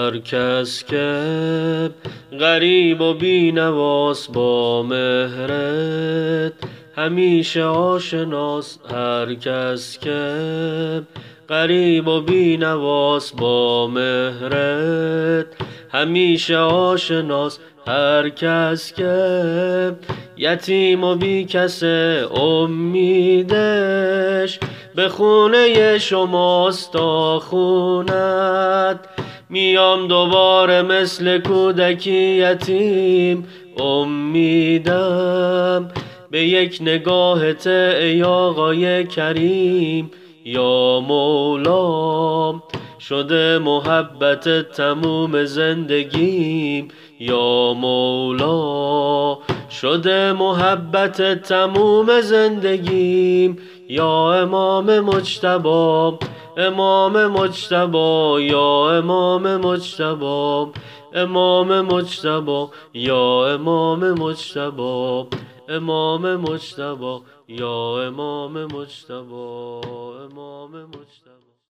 هر کس که غریب و بینواست با مهرت همیشه آشناست. هر کس که غریب و بینواست با مهرت همیشه آشناست. هر کس که یتیم و بی کس امیدش به خونه شماست تا خونت میام دوباره مثل کودکی یتیم. امیدم به یک نگاهت ای آقای کریم. یا مولا شده محبت تموم زندگیم. یا مولا شده محبت تموم زندگیم. یا امام مجتبی، امام مجتبی، یا امام مجتبی، امام مجتبی، یا امام مجتبی، امام مجتبی، یا امام مجتبی، امام مجتبی.